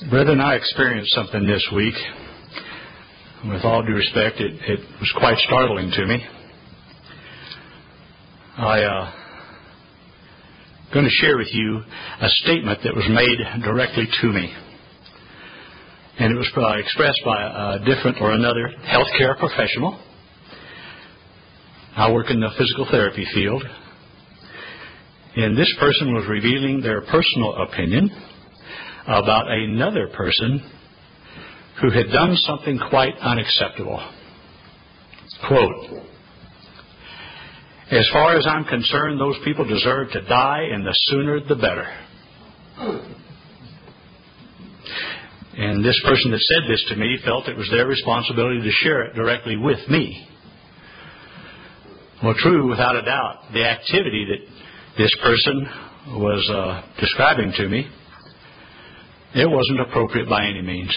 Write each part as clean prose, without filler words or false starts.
Brethren, I experienced something this week. With all due respect, it was quite startling to me. I'm going to share with you a statement that was made directly to me. And it was expressed by a different or another healthcare professional. I work in the physical therapy field. And this person was revealing their personal opinion about another person who had done something quite unacceptable. Quote, "As far as I'm concerned, those people deserve to die, and the sooner the better." And this person that said this to me felt it was their responsibility to share it directly with me. Well, true, without a doubt, the activity that this person was describing to me, it wasn't appropriate by any means.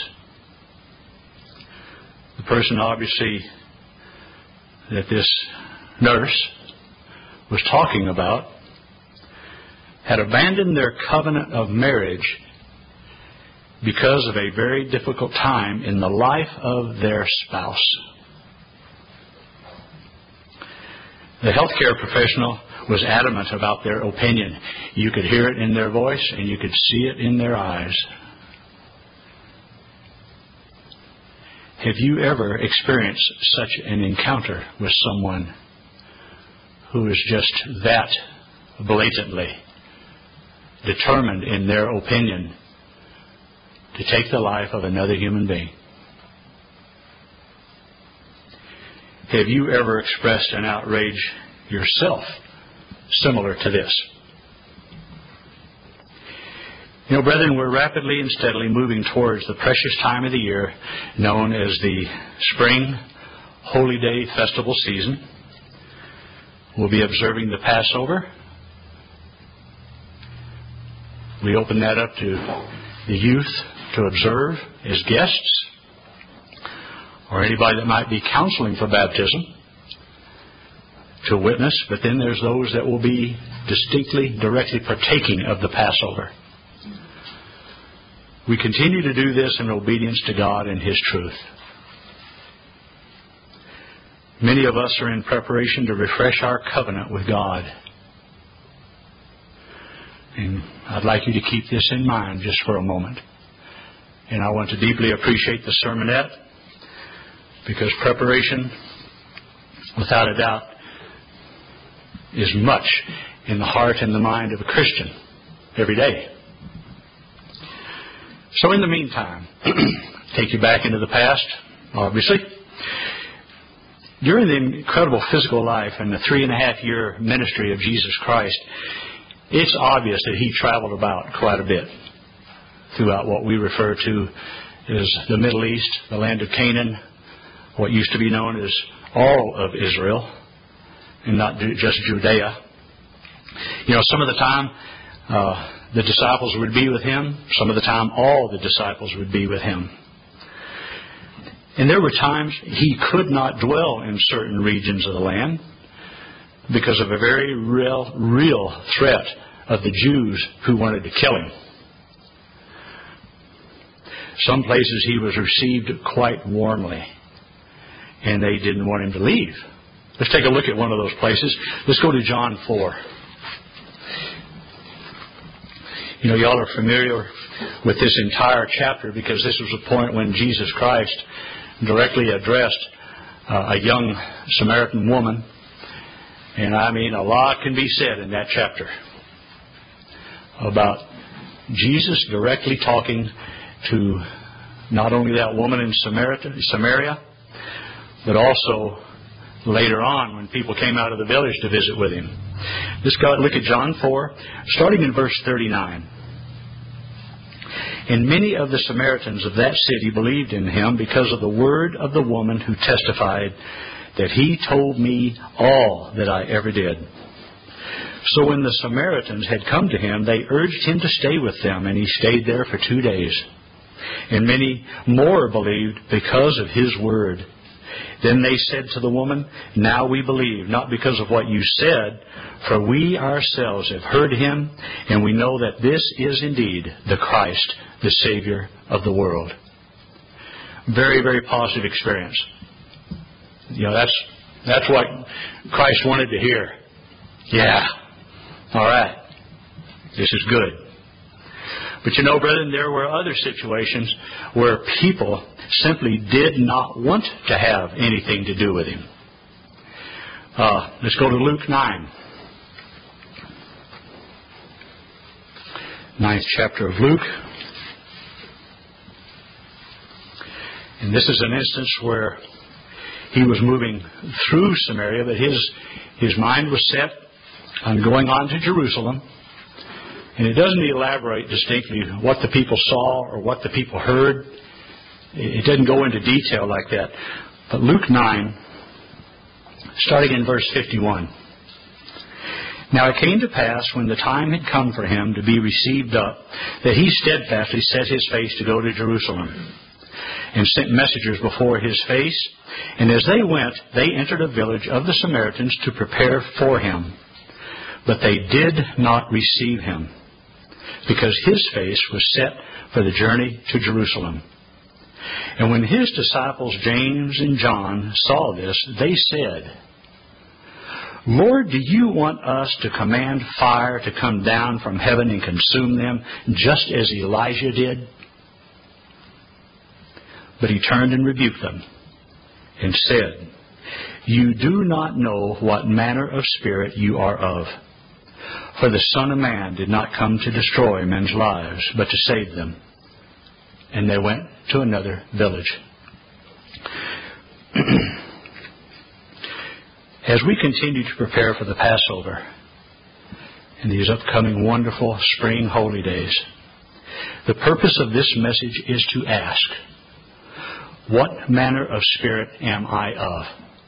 The person, obviously, that this nurse was talking about had abandoned their covenant of marriage because of a very difficult time in the life of their spouse. The healthcare professional was adamant about their opinion. You could hear it in their voice and you could see it in their eyes. Have you ever experienced such an encounter with someone who is just that blatantly determined in their opinion to take the life of another human being? Have you ever expressed an outrage yourself similar to this? You know, brethren, we're rapidly and steadily moving towards the precious time of the year known as the Spring Holy Day Festival season. We'll be observing the Passover. We open that up to the youth to observe as guests, or anybody that might be counseling for baptism to witness. But then there's those that will be distinctly, directly partaking of the Passover. We continue to do this in obedience to God and His truth. Many of us are in preparation to refresh our covenant with God. And I'd like you to keep this in mind just for a moment. And I want to deeply appreciate the sermonette, because preparation, without a doubt, is much in the heart and the mind of a Christian every day. So in the meantime, take you back into the past, obviously. During the incredible physical life and the 3.5-year ministry of Jesus Christ, it's obvious that He traveled about quite a bit throughout what we refer to as the Middle East, the land of Canaan, what used to be known as all of Israel, and not just Judea. You know, some of the time the disciples would be with Him. Some of the time all the disciples would be with Him. And there were times He could not dwell in certain regions of the land because of a very real threat of the Jews who wanted to kill Him. Some places He was received quite warmly, and they didn't want Him to leave. Let's take a look at one of those places. Let's go to John 4. You know, y'all are familiar with this entire chapter because this was a point when Jesus Christ directly addressed a young Samaritan woman. And I mean, a lot can be said in that chapter about Jesus directly talking to not only that woman in Samaria, but also later on when people came out of the village to visit with Him. Let's go look at John 4, starting in verse 39. And many of the Samaritans of that city believed in Him because of the word of the woman who testified that He told me all that I ever did. So when the Samaritans had come to Him, they urged Him to stay with them, and He stayed there for 2 days. And many more believed because of His word. Then they said to the woman, "Now we believe, not because of what you said, for we ourselves have heard him, and we know that this is indeed the Christ, the Savior of the world." Very, very positive experience. That's what Christ wanted to hear. Yeah. All right. This is good. But brethren, there were other situations where people simply did not want to have anything to do with him. Let's go to Luke 9. 9th chapter of Luke. And this is an instance where he was moving through Samaria, but his mind was set on going on to Jerusalem. And it doesn't elaborate distinctly what the people saw or what the people heard. It doesn't go into detail like that. But Luke 9, starting in verse 51. "Now it came to pass, when the time had come for him to be received up, that he steadfastly set his face to go to Jerusalem, and sent messengers before his face. And as they went, they entered a village of the Samaritans to prepare for him. But they did not receive him, because his face was set for the journey to Jerusalem. And when his disciples James and John saw this, they said, 'Lord, do you want us to command fire to come down from heaven and consume them, just as Elijah did?' But he turned and rebuked them, and said, 'You do not know what manner of spirit you are of. For the Son of Man did not come to destroy men's lives, but to save them.' And they went to another village." As we continue to prepare for the Passover and these upcoming wonderful spring holy days, the purpose of this message is to ask, what manner of spirit am I of?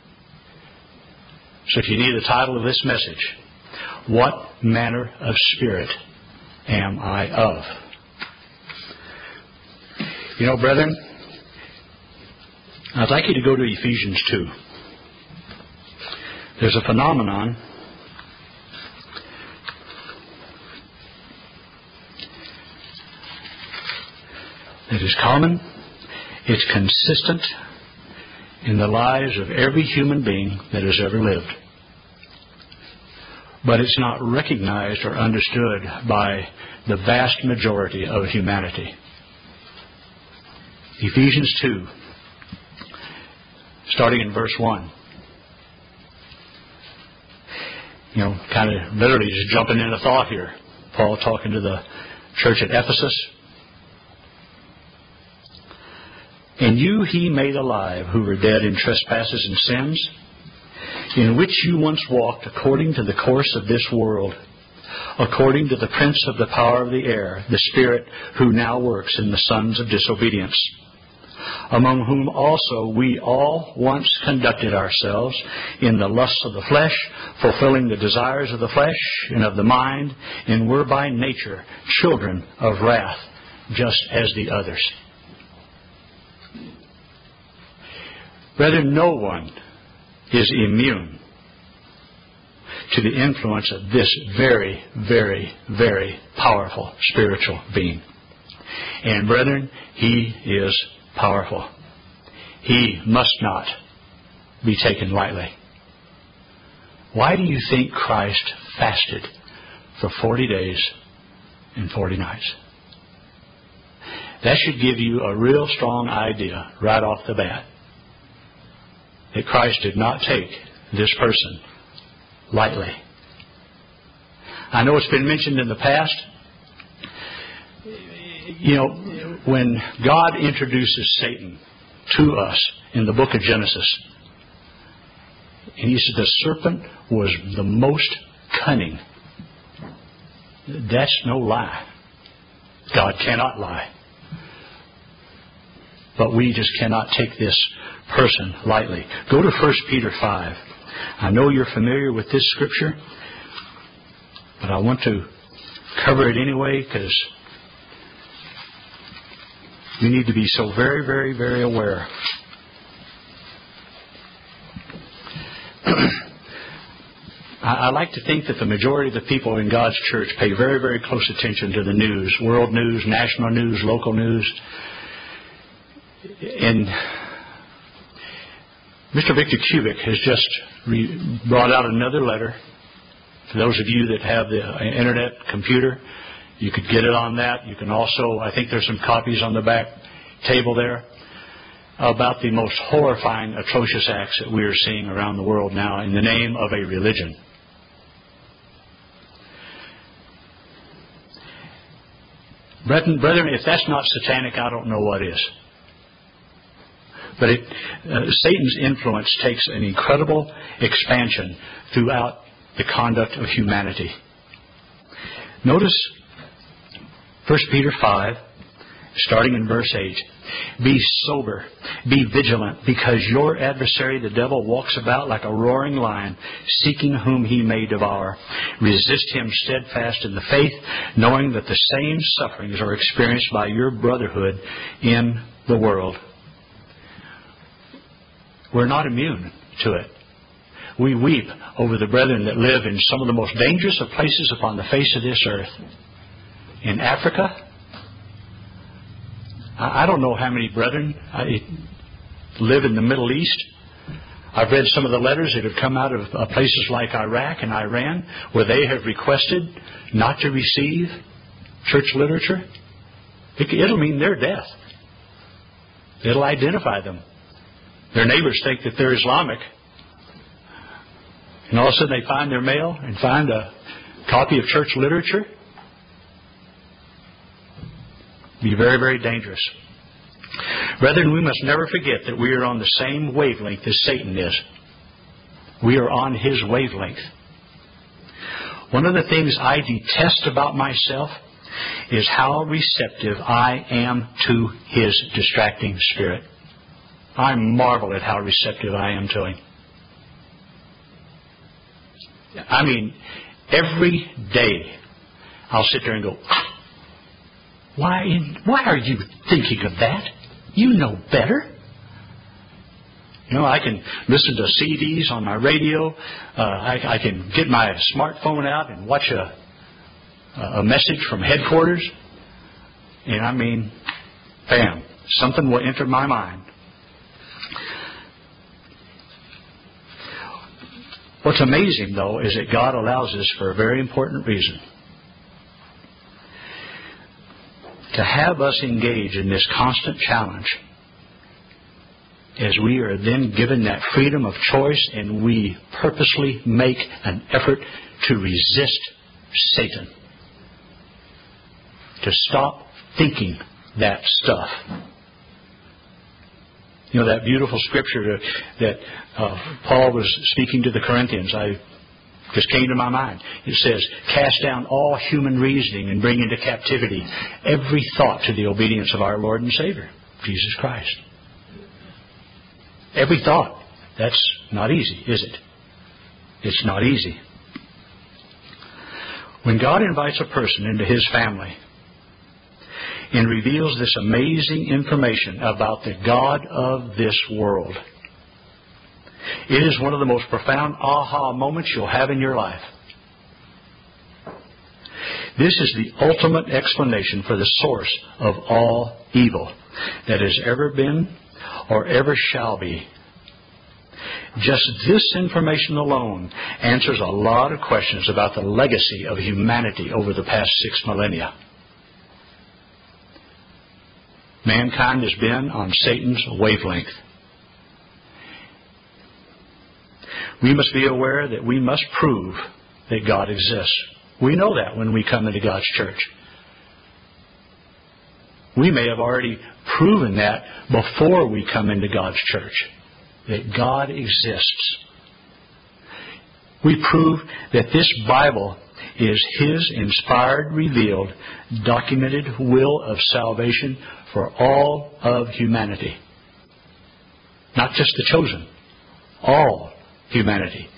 So if you need the title of this message, what manner of spirit am I of? Brethren, I'd like you to go to Ephesians 2. There's a phenomenon that is common. It's consistent in the lives of every human being that has ever lived. But it's not recognized or understood by the vast majority of humanity. Ephesians 2, starting in verse 1. Kind of literally just jumping in a thought here. Paul talking to the church at Ephesus. "And you he made alive, who were dead in trespasses and sins, in which you once walked according to the course of this world, according to the prince of the power of the air, the spirit who now works in the sons of disobedience, among whom also we all once conducted ourselves in the lusts of the flesh, fulfilling the desires of the flesh and of the mind, and were by nature children of wrath, just as the others." Brethren, no one is immune to the influence of this very, very, very powerful spiritual being. And brethren, he is powerful. He must not be taken lightly. Why do you think Christ fasted for 40 days and 40 nights? That should give you a real strong idea right off the bat that Christ did not take this person lightly. I know it's been mentioned in the past. When God introduces Satan to us in the book of Genesis, and he said the serpent was the most cunning. That's no lie. God cannot lie. But we just cannot take this person lightly. Go to 1 Peter 5. I know you're familiar with this scripture, but I want to cover it anyway because we need to be so very, very, very aware. I like to think that the majority of the people in God's church pay very, very close attention to the news, world news, national news, local news. And Mr. Victor Kubik has just brought out another letter. For those of you that have the internet computer, you could get it on that. You can also, I think there's some copies on the back table there, about the most horrifying, atrocious acts that we are seeing around the world now in the name of a religion. Brethren, if that's not satanic, I don't know what is. But Satan's influence takes an incredible expansion throughout the conduct of humanity. Notice 1 Peter 5, starting in verse 8. Be sober, be vigilant, because your adversary, the devil, walks about like a roaring lion, seeking whom he may devour. Resist him steadfast in the faith, knowing that the same sufferings are experienced by your brotherhood in the world. We're not immune to it. We weep over the brethren that live in some of the most dangerous of places upon the face of this earth. In Africa, I don't know how many brethren live in the Middle East. I've read some of the letters that have come out of places like Iraq and Iran, where they have requested not to receive church literature. It'll mean their death. It'll identify them. Their neighbors think that they're Islamic, and all of a sudden they find their mail and find a copy of church literature. Be very, very dangerous. Brethren, we must never forget that we are on the same wavelength as Satan is. We are on his wavelength. One of the things I detest about myself is how receptive I am to his distracting spirit. I marvel at how receptive I am to him. I mean, every day I'll sit there and go, why are you thinking of that? You know better. You know, I can listen to CDs on my radio. I can get my smartphone out and watch a message from headquarters. And I mean, bam, something will enter my mind. What's amazing, though, is that God allows this for a very important reason. To have us engage in this constant challenge, as we are then given that freedom of choice and we purposely make an effort to resist Satan. To stop thinking that stuff. You know, that beautiful scripture that Paul was speaking to the Corinthians, just came to my mind. It says, cast down all human reasoning and bring into captivity every thought to the obedience of our Lord and Savior, Jesus Christ. Every thought. That's not easy, is it? It's not easy. When God invites a person into his family and reveals this amazing information about the God of this world, it is one of the most profound aha moments you'll have in your life. This is the ultimate explanation for the source of all evil that has ever been or ever shall be. Just this information alone answers a lot of questions about the legacy of humanity over the past 6 millennia. Mankind has been on Satan's wavelength. We must be aware that we must prove that God exists. We know that when we come into God's church. We may have already proven that before we come into God's church, that God exists. We prove that this Bible is His inspired, revealed, documented will of salvation for all of humanity. Not just the chosen. All humanity.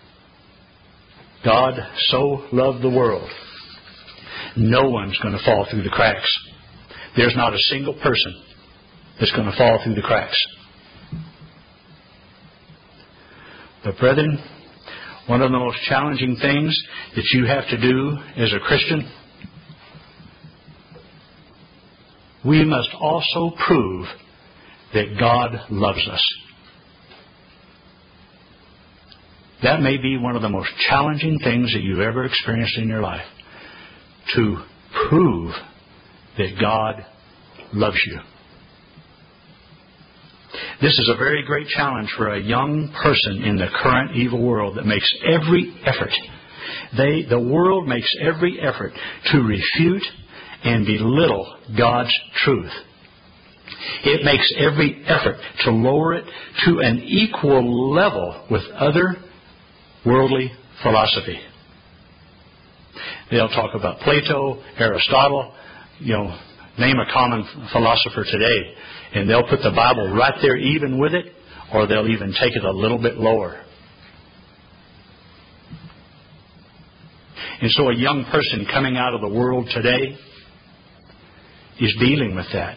God so loved the world. No one's going to fall through the cracks. There's not a single person that's going to fall through the cracks. But brethren, one of the most challenging things that you have to do as a Christian, we must also prove that God loves us. That may be one of the most challenging things that you've ever experienced in your life. To prove that God loves you. This is a very great challenge for a young person in the current evil world that makes every effort. The world makes every effort to refute and belittle God's truth. It makes every effort to lower it to an equal level with other worldly philosophy. They'll talk about Plato, Aristotle, name a common philosopher today, and they'll put the Bible right there even with it, or they'll even take it a little bit lower. And so a young person coming out of the world today is dealing with that.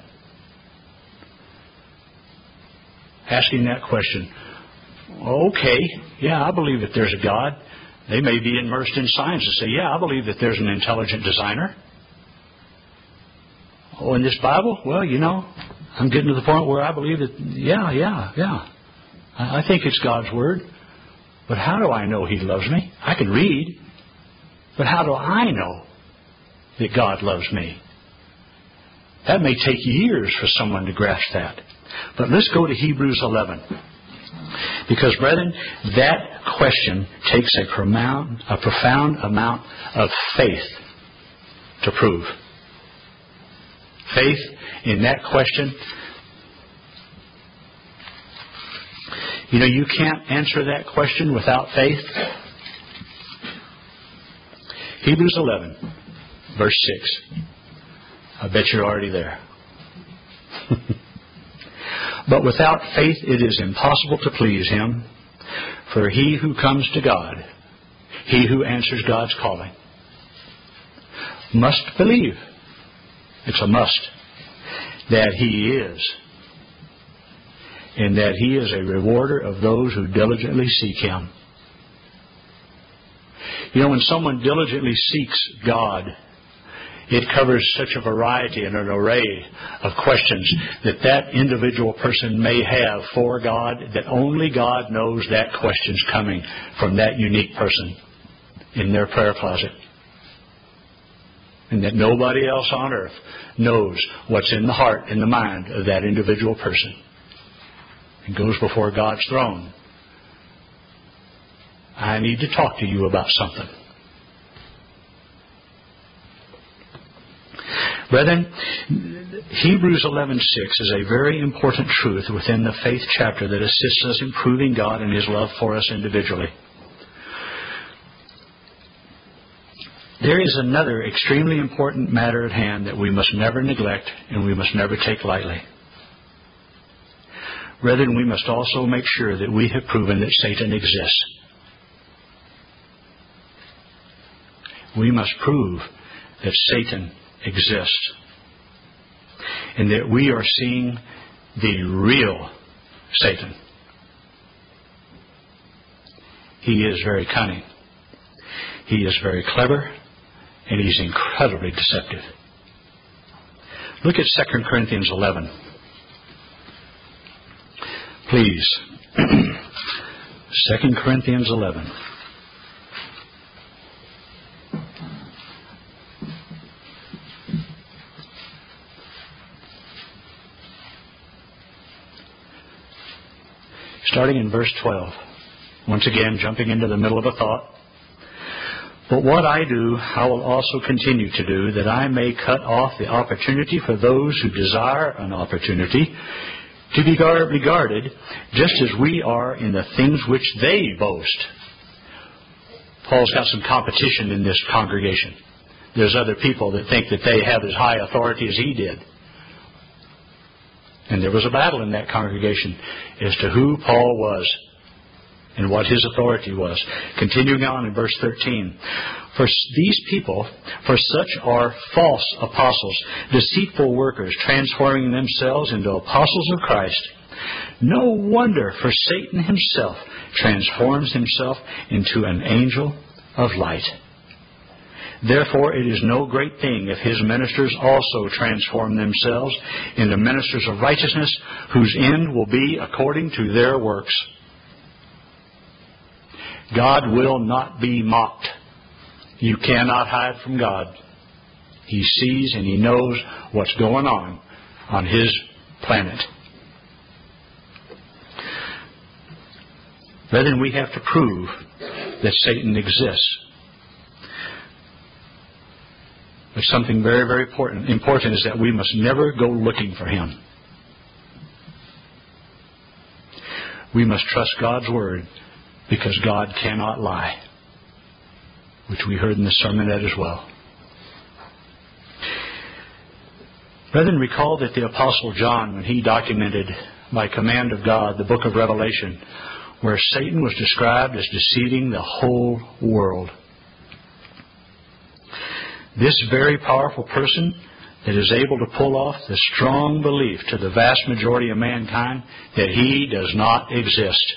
Asking that question, okay, yeah, I believe that there's a God. They may be immersed in science and say, yeah, I believe that there's an intelligent designer. Oh, in this Bible? Well, I'm getting to the point where I believe that, yeah. I think it's God's Word. But how do I know He loves me? I can read. But how do I know that God loves me? That may take years for someone to grasp that. But let's go to Hebrews 11. Because, brethren, that question takes a profound amount of faith to prove. Faith in that question. You can't answer that question without faith. Hebrews 11, verse 6. I bet you're already there. But without faith it is impossible to please Him. For he who comes to God, he who answers God's calling, must believe. It's a must. That He is. And that He is a rewarder of those who diligently seek Him. When someone diligently seeks God, it covers such a variety and an array of questions that individual person may have for God, that only God knows that question's coming from that unique person in their prayer closet. And that nobody else on earth knows what's in the heart and the mind of that individual person. And goes before God's throne. I need to talk to you about something. Brethren, Hebrews 11:6 is a very important truth within the faith chapter that assists us in proving God and His love for us individually. There is another extremely important matter at hand that we must never neglect and we must never take lightly. Brethren, we must also make sure that we have proven that Satan exists. We must prove that Satan exists. And that we are seeing the real Satan. He is very cunning. He is very clever. And he's incredibly deceptive. Look at 2 Corinthians 11. Please. 2 Corinthians 11. Starting in verse 12. Once again, jumping into the middle of a thought. But what I do, I will also continue to do, that I may cut off the opportunity for those who desire an opportunity to be regarded just as we are in the things which they boast. Paul's got some competition in this congregation. There's other people that think that they have as high authority as he did. And there was a battle in that congregation as to who Paul was and what his authority was. Continuing on in verse 13. For these people, for such are false apostles, deceitful workers, transforming themselves into apostles of Christ. No wonder, for Satan himself transforms himself into an angel of light. Therefore, it is no great thing if his ministers also transform themselves into ministers of righteousness, whose end will be according to their works. God will not be mocked. You cannot hide from God. He sees and He knows what's going on His planet. Brethren, we have to prove that Satan exists. But something very, very important is that we must never go looking for him. We must trust God's Word, because God cannot lie, which we heard in the sermonette as well. Brethren, recall that the Apostle John, when he documented by command of God the book of Revelation, where Satan was described as deceiving the whole world. This very powerful person that is able to pull off the strong belief to the vast majority of mankind that he does not exist.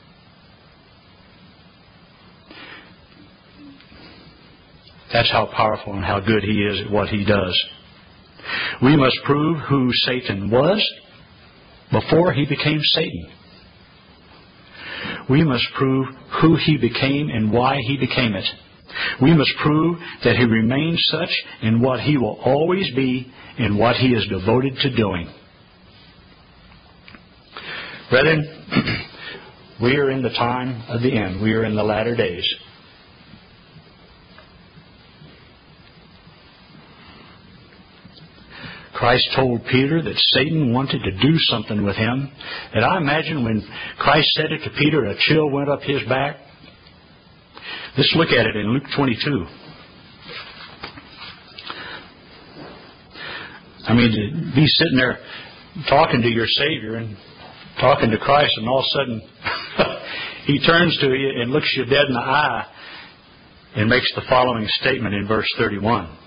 That's how powerful and how good he is at what he does. We must prove who Satan was before he became Satan. We must prove who he became and why he became it. We must prove that he remains such and what he will always be and what he is devoted to doing. Brethren, we are in the time of the end. We are in the latter days. Christ told Peter that Satan wanted to do something with him. And I imagine when Christ said it to Peter, a chill went up his back. Let's look at it in Luke 22. I mean, to be sitting there talking to your Savior and talking to Christ, and all of a sudden He turns to you and looks you dead in the eye and makes the following statement in verse 31.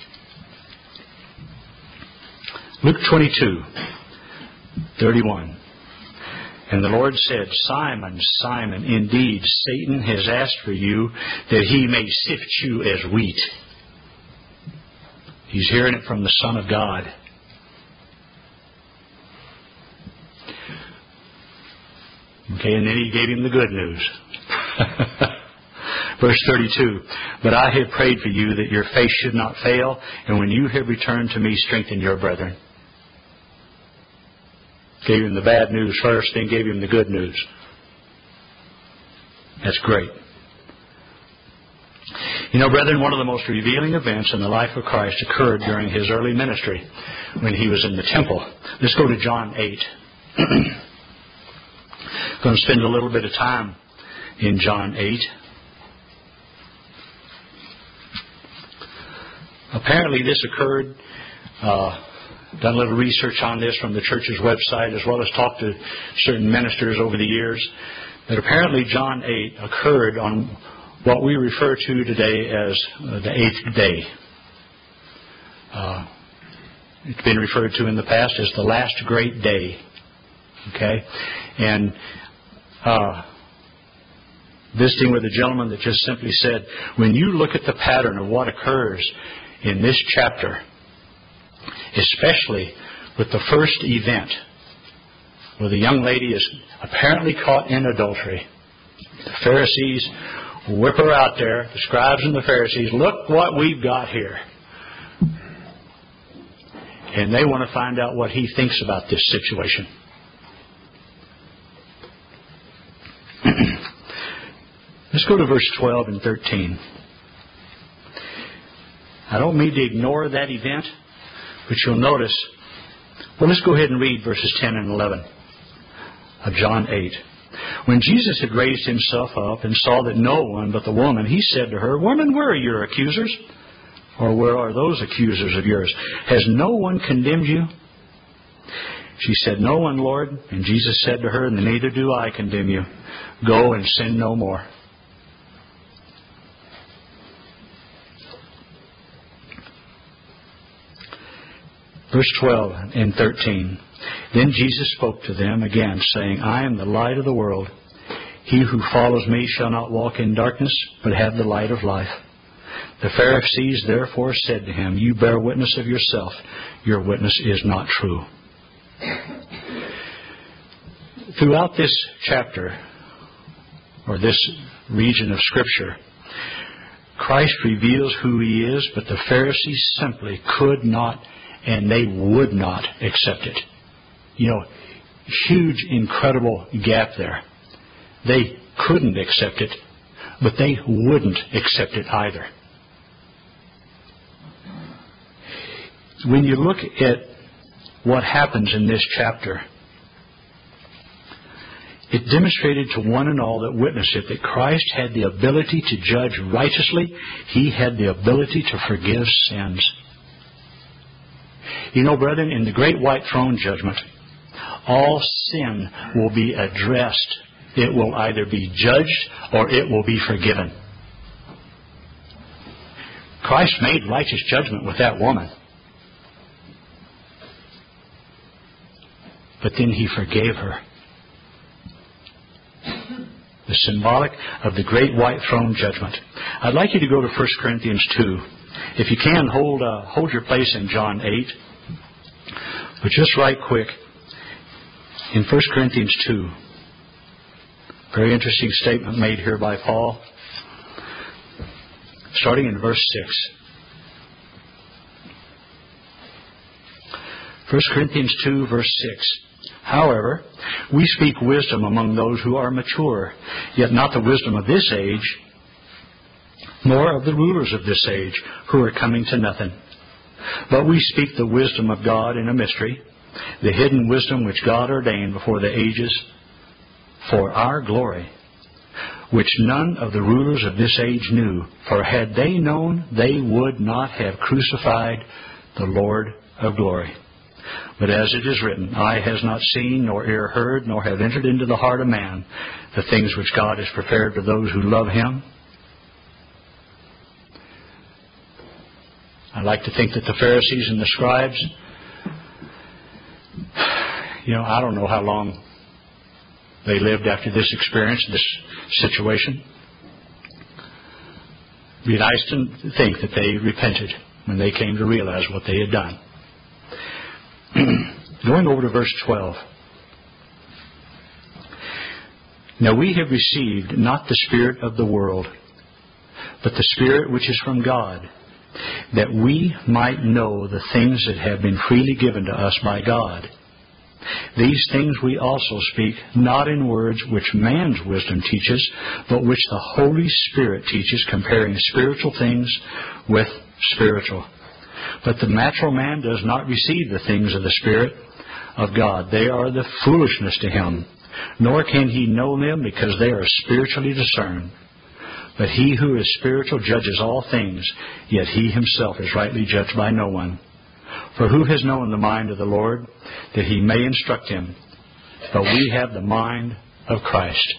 Luke 22, 31. And the Lord said, Simon, Simon, indeed Satan has asked for you that he may sift you as wheat. He's hearing it from the Son of God. Okay, and then he gave him the good news. Verse 32, But I have prayed for you that your faith should not fail, and when you have returned to me, strengthen your brethren. Gave him the bad news first, then gave him the good news. That's great. You know, brethren, one of the most revealing events in the life of Christ occurred during his early ministry when he was in the temple. Let's go to John 8. Going to spend a little bit of time in John 8. Apparently this occurred, done a little research on this from the church's website, as well as talked to certain ministers over the years, that apparently John 8 occurred on what we refer to today as the eighth day. It's been referred to in the past as the last great day. Okay? And visiting with a gentleman that just simply said, when you look at the pattern of what occurs in this chapter, especially with the first event where the young lady is apparently caught in adultery, the Pharisees whip her out there, the scribes and the Pharisees, look what we've got here. And they want to find out what he thinks about this situation. Let's go to verse 12 and 13. I don't mean to ignore that event, but you'll notice, well, let's go ahead and read verses 10 and 11 of John 8. When Jesus had raised himself up and saw that no one but the woman, he said to her, Woman, where are your accusers? Or where are those accusers of yours? Has no one condemned you? She said, No one, Lord. And Jesus said to her, Neither do I condemn you. Go and sin no more. Verse 12 and 13. Then Jesus spoke to them again, saying, I am the light of the world. He who follows me shall not walk in darkness, but have the light of life. The Pharisees therefore said to him, You bear witness of yourself. Your witness is not true. Throughout this chapter, or this region of Scripture, Christ reveals who He is, but the Pharisees simply could not and they would not accept it. Huge, incredible gap there. They couldn't accept it, but they wouldn't accept it either. When you look at what happens in this chapter, it demonstrated to one and all that witnessed it that Christ had the ability to judge righteously. He had the ability to forgive sins. Brethren, in the great white throne judgment, all sin will be addressed. It will either be judged or it will be forgiven. Christ made righteous judgment with that woman. But then He forgave her. The symbolic of the great white throne judgment. I'd like you to go to 1 Corinthians 2. If you can, hold your place in John 8. But just right quick, in 1 Corinthians 2, very interesting statement made here by Paul, starting in verse 6. 1 Corinthians 2, verse 6. However, we speak wisdom among those who are mature, yet not the wisdom of this age, nor of the rulers of this age, who are coming to nothing. But we speak the wisdom of God in a mystery, the hidden wisdom which God ordained before the ages for our glory, which none of the rulers of this age knew. For had they known, they would not have crucified the Lord of glory. But as it is written, Eye has not seen, nor ear heard, nor have entered into the heart of man the things which God has prepared for those who love Him. I like to think that the Pharisees and the scribes, I don't know how long they lived after this experience, this situation. It would be nice to think that they repented when they came to realize what they had done. Going over to verse 12. Now we have received not the spirit of the world, but the Spirit which is from God, that we might know the things that have been freely given to us by God. These things we also speak, not in words which man's wisdom teaches, but which the Holy Spirit teaches, comparing spiritual things with spiritual. But the natural man does not receive the things of the Spirit of God. They are the foolishness to him, nor can he know them, because they are spiritually discerned. But he who is spiritual judges all things, yet he himself is rightly judged by no one. For who has known the mind of the Lord, that he may instruct him? But we have the mind of Christ.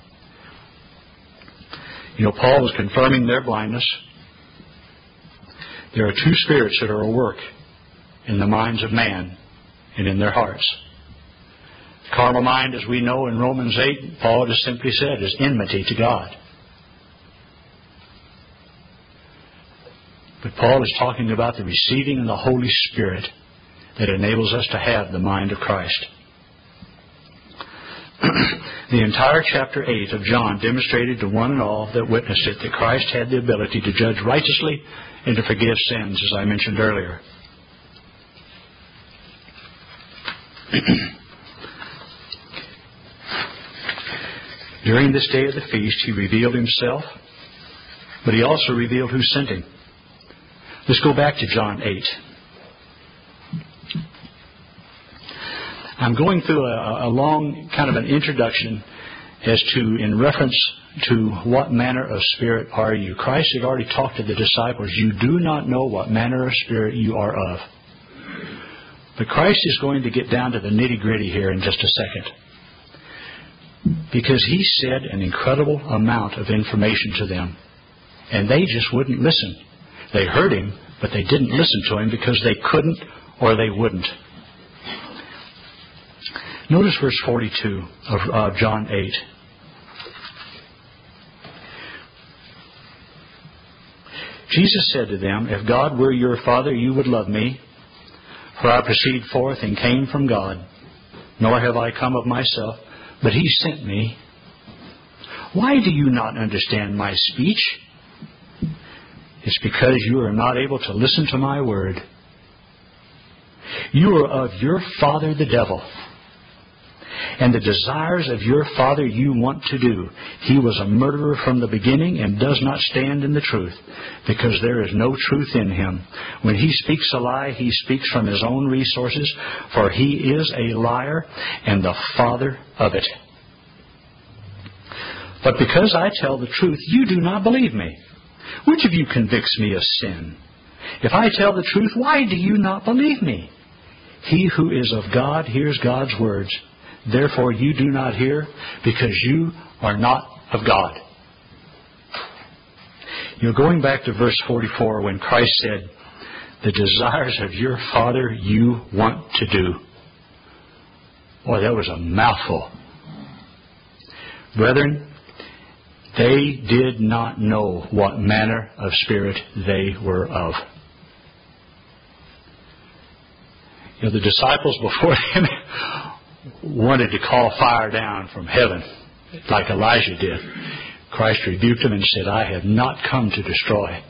Paul was confirming their blindness. There are two spirits that are at work in the minds of man and in their hearts. The carnal mind, as we know in Romans 8, Paul just simply said, is enmity to God. But Paul is talking about the receiving of the Holy Spirit that enables us to have the mind of Christ. The entire chapter 8 of John demonstrated to one and all that witnessed it that Christ had the ability to judge righteously and to forgive sins, as I mentioned earlier. During this day of the feast, He revealed Himself, but He also revealed who sent Him. Let's go back to John 8. I'm going through a long kind of an introduction as to, in reference to what manner of spirit are you. Christ had already talked to the disciples. You do not know what manner of spirit you are of. But Christ is going to get down to the nitty-gritty here in just a second. Because He said an incredible amount of information to them. And they just wouldn't listen. They heard Him, but they didn't listen to Him because they couldn't or they wouldn't. Notice verse 42 of John 8. Jesus said to them, "If God were your Father, you would love me, for I proceed forth and came from God, nor have I come of myself, but He sent me. Why do you not understand my speech? It's because you are not able to listen to my word. You are of your father the devil, and the desires of your father you want to do. He was a murderer from the beginning and does not stand in the truth, because there is no truth in him. When he speaks a lie, he speaks from his own resources, for he is a liar and the father of it. But because I tell the truth, you do not believe me. Which of you convicts me of sin? If I tell the truth, why do you not believe me? He who is of God hears God's words. Therefore you do not hear, because you are not of God." Going back to verse 44, when Christ said, "The desires of your father you want to do." Boy, that was a mouthful. Brethren, they did not know what manner of spirit they were of. The disciples before him wanted to call fire down from heaven, like Elijah did. Christ rebuked them and said, "I have not come to destroy."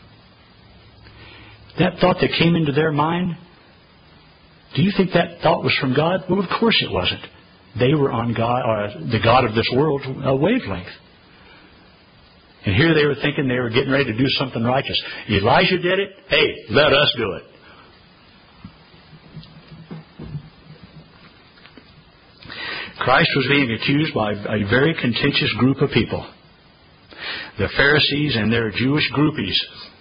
That thought that came into their mind, do you think that thought was from God? Well, of course it wasn't. They were on God, or the God of this world's wavelength. And here they were thinking they were getting ready to do something righteous. Elijah did it. Hey, let us do it. Christ was being accused by a very contentious group of people, the Pharisees and their Jewish groupies.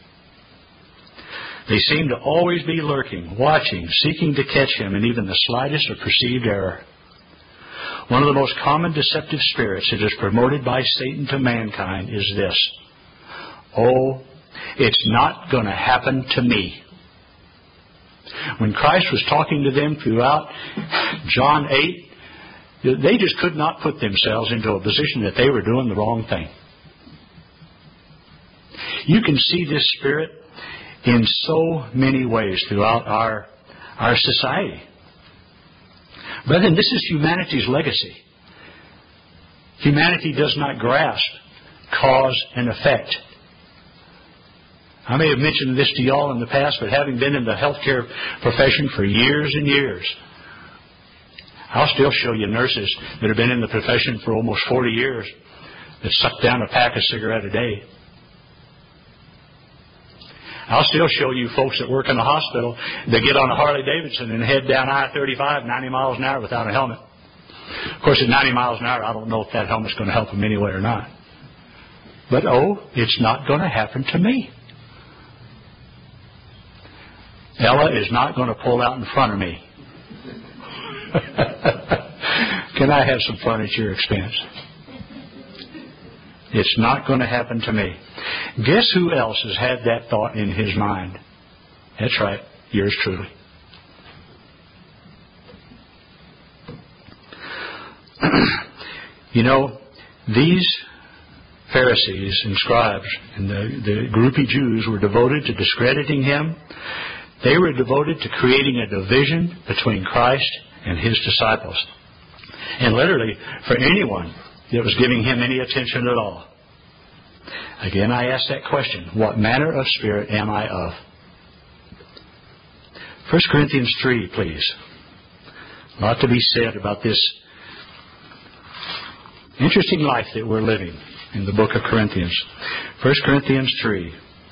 They seemed to always be lurking, watching, seeking to catch him in even the slightest of perceived error. One of the most common deceptive spirits that is promoted by Satan to mankind is this: "Oh, it's not going to happen to me." When Christ was talking to them throughout John 8, they just could not put themselves into a position that they were doing the wrong thing. You can see this spirit in so many ways throughout our society. Brethren, this is humanity's legacy. Humanity does not grasp cause and effect. I may have mentioned this to y'all in the past, but having been in the healthcare profession for years and years, I'll still show you nurses that have been in the profession for almost 40 years that suck down a pack of cigarettes a day. I'll still show you folks that work in the hospital that get on a Harley Davidson and head down I-35 90 miles an hour without a helmet. Of course, at 90 miles an hour, I don't know if that helmet's going to help them anyway or not. But, it's not going to happen to me. Ella is not going to pull out in front of me. Can I have some fun at your expense? It's not going to happen to me. Guess who else has had that thought in his mind? That's right, yours truly. These Pharisees and scribes and the groupie Jews were devoted to discrediting him. They were devoted to creating a division between Christ and his disciples. And literally, for anyone that was giving him any attention at all. Again, I ask that question: what manner of spirit am I of? 1 Corinthians 3, please. A lot to be said about this interesting life that we're living in the book of Corinthians. 1 Corinthians 3.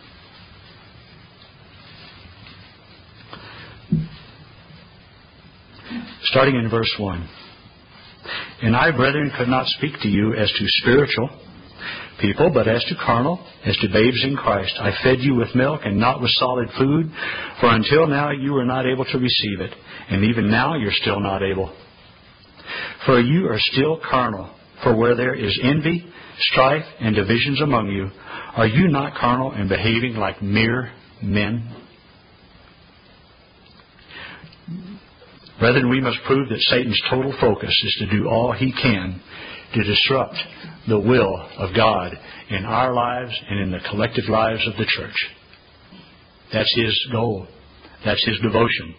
Starting in verse 1. "And I, brethren, could not speak to you as to spiritual people, but as to carnal, as to babes in Christ. I fed you with milk and not with solid food, for until now you were not able to receive it, and even now you're still not able. For you are still carnal. For where there is envy, strife, and divisions among you, are you not carnal and behaving like mere men?" Brethren, we must prove that Satan's total focus is to do all he can to disrupt the will of God in our lives and in the collective lives of the church. That's his goal. That's his devotion.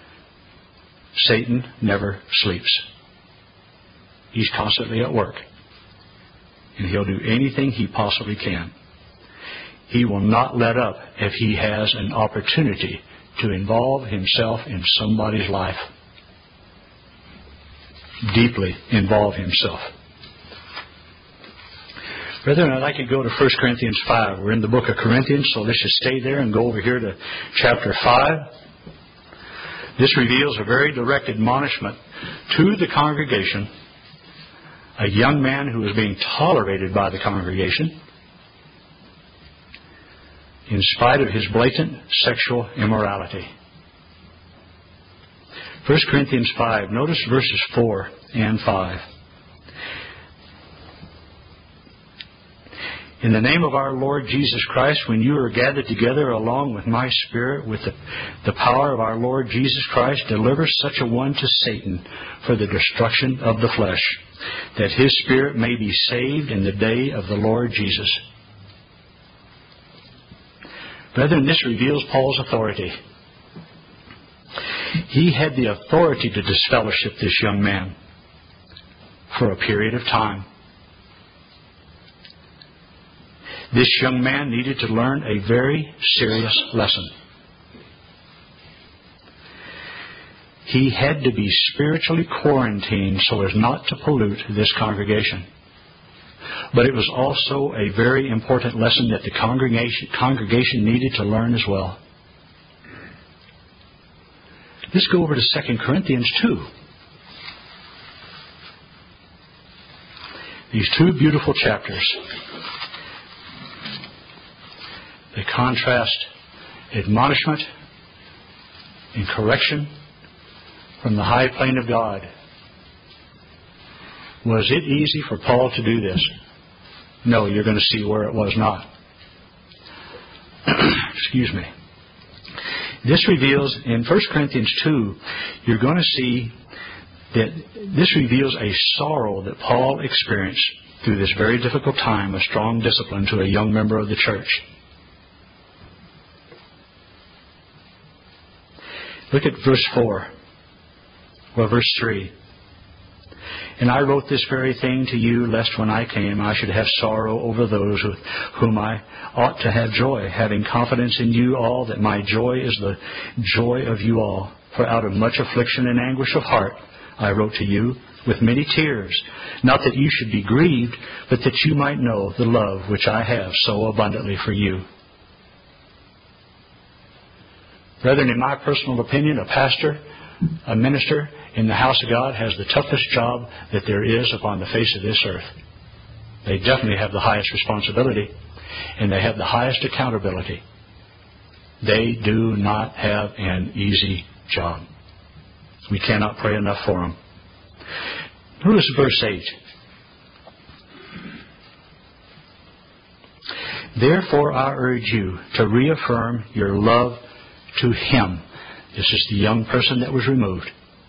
Satan never sleeps. He's constantly at work. And he'll do anything he possibly can. He will not let up if he has an opportunity to involve himself in somebody's life. Deeply involve himself. Brethren, I'd like to go to 1 Corinthians 5. We're in the book of Corinthians, so let's just stay there and go over here to chapter 5. This reveals a very direct admonishment to the congregation, a young man who is being tolerated by the congregation in spite of his blatant sexual immorality. 1 Corinthians 5, notice verses 4 and 5. In the name of our Lord Jesus Christ, when you are gathered together along with my Spirit, with the power of our Lord Jesus Christ, deliver such a one to Satan for the destruction of the flesh, that his spirit may be saved in the day of the Lord Jesus. Brethren, this reveals Paul's authority. He had the authority to disfellowship this young man for a period of time. This young man needed to learn a very serious lesson. He had to be spiritually quarantined so as not to pollute this congregation. But it was also a very important lesson that the congregation needed to learn as well. Let's go over to 2 Corinthians 2. These two beautiful chapters. They contrast admonishment and correction from the high plane of God. Was it easy for Paul to do this? No, you're going to see where it was not. Excuse me. This reveals, in 1 Corinthians 2, you're going to see that this reveals a sorrow that Paul experienced through this very difficult time of strong discipline to a young member of the church. Look at verse 4, or verse 3. And I wrote this very thing to you, lest when I came I should have sorrow over those with whom I ought to have joy, having confidence in you all that my joy is the joy of you all. For out of much affliction and anguish of heart I wrote to you with many tears, not that you should be grieved, but that you might know the love which I have so abundantly for you. Brethren, in my personal opinion, a pastor, a minister in the house of God has the toughest job that there is upon the face of this earth. They definitely have the highest responsibility, and they have the highest accountability. They do not have an easy job. We cannot pray enough for them. Notice verse 8. Therefore I urge you to reaffirm your love to him. This is the young person that was removed.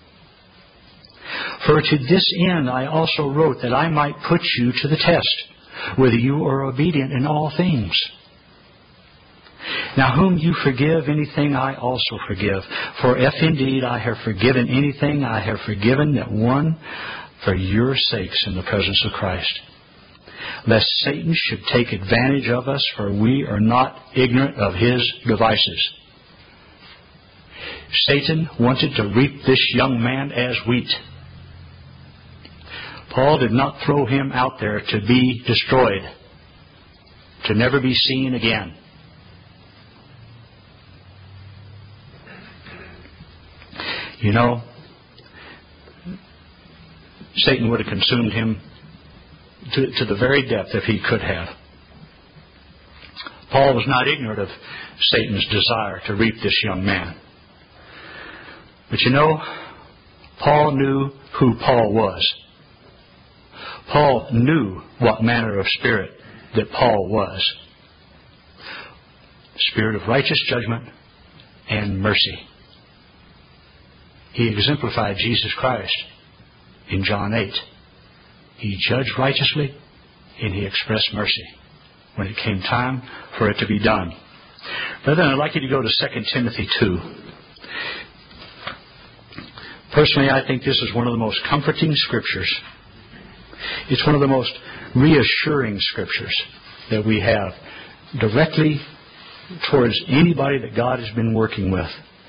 For to this end I also wrote, that I might put you to the test, whether you are obedient in all things. Now whom you forgive anything, I also forgive. For if indeed I have forgiven anything, I have forgiven that one for your sakes in the presence of Christ. Lest Satan should take advantage of us, for we are not ignorant of his devices. Satan wanted to reap this young man as wheat. Paul did not throw him out there to be destroyed, to never be seen again. You know, Satan would have consumed him to the very depth if he could have. Paul was not ignorant of Satan's desire to reap this young man. But you know, Paul knew who Paul was. Paul knew what manner of spirit that Paul was. Spirit of righteous judgment and mercy. He exemplified Jesus Christ in John 8. He judged righteously and He expressed mercy when it came time for it to be done. Brethren, I'd like you to go to 2 Timothy 2. Personally, I think this is one of the most comforting scriptures. It's one of the most reassuring scriptures that we have directly towards anybody that God has been working with.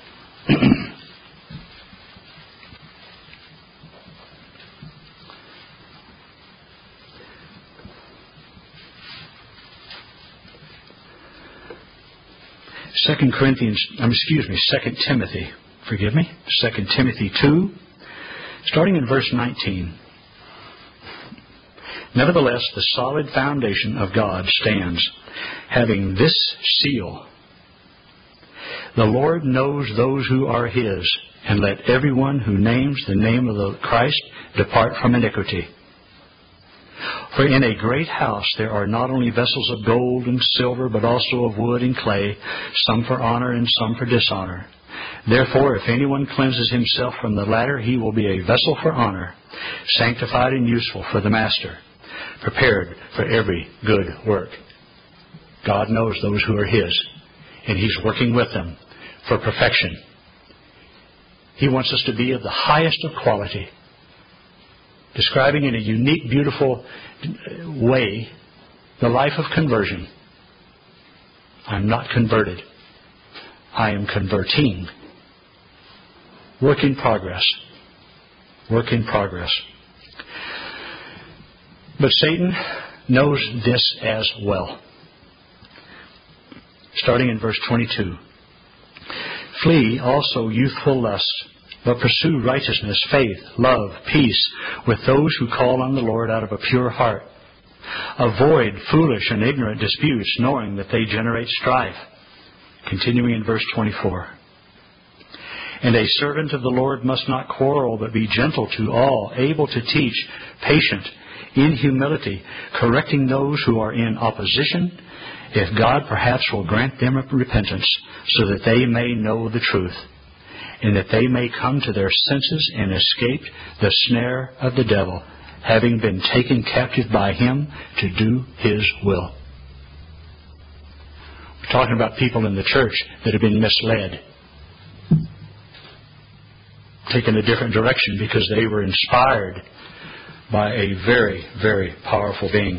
Second Timothy, 2 Timothy 2, starting in verse 19. Nevertheless, the solid foundation of God stands, having this seal. The Lord knows those who are His, and let everyone who names the name of the Christ depart from iniquity. For in a great house there are not only vessels of gold and silver, but also of wood and clay, some for honor and some for dishonor. Therefore, if anyone cleanses himself from the latter, he will be a vessel for honor, sanctified and useful for the master, prepared for every good work. God knows those who are His, and He's working with them for perfection. He wants us to be of the highest of quality, describing in a unique, beautiful way the life of conversion. I'm not converted. I am converting. Work in progress. Work in progress. But Satan knows this as well. Starting in verse 22. Flee also youthful lusts, but pursue righteousness, faith, love, peace with those who call on the Lord out of a pure heart. Avoid foolish and ignorant disputes, knowing that they generate strife. Continuing in verse 24. And a servant of the Lord must not quarrel, but be gentle to all, able to teach, patient, in humility, correcting those who are in opposition, if God perhaps will grant them repentance, so that they may know the truth, and that they may come to their senses and escape the snare of the devil, having been taken captive by him to do his will. We're talking about people in the church that have been misled, taken a different direction because they were inspired by a very, very powerful being.